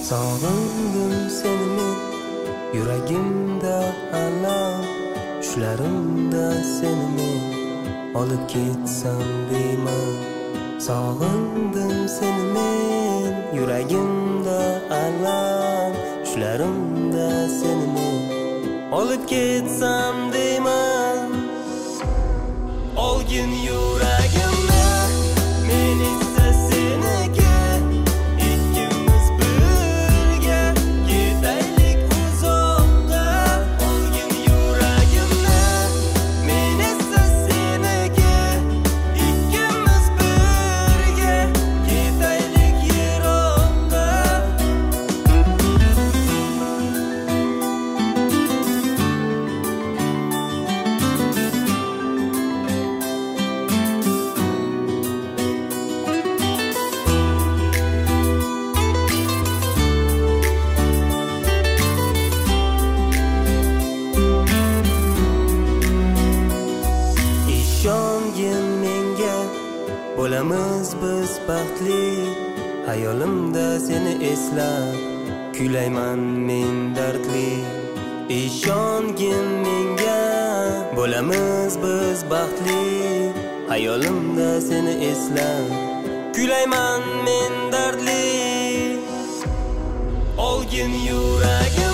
Sog'indim seni men, yuragimda alam, tushlarimda seni men olib ketsam deyman. Sog'indim seni men, yuragimda alam, tushlarimda seni men olib ketsam deyman. Olgin yuragimni, men esa seniki, ikkimiz birga ketaylik uzoqqa. Olgin yuragimni, men esa seniki, ikkimiz birga ketaylik yiroqqa. Ishongin menga, bo'lamiz biz baxtli. Hayolimda seni eslab, kuylayman men dardli. Ishongin menga, bo'lamiz biz baxtli. Hayolimda seni eslab, kuylayman men dardli. Olgin yuragim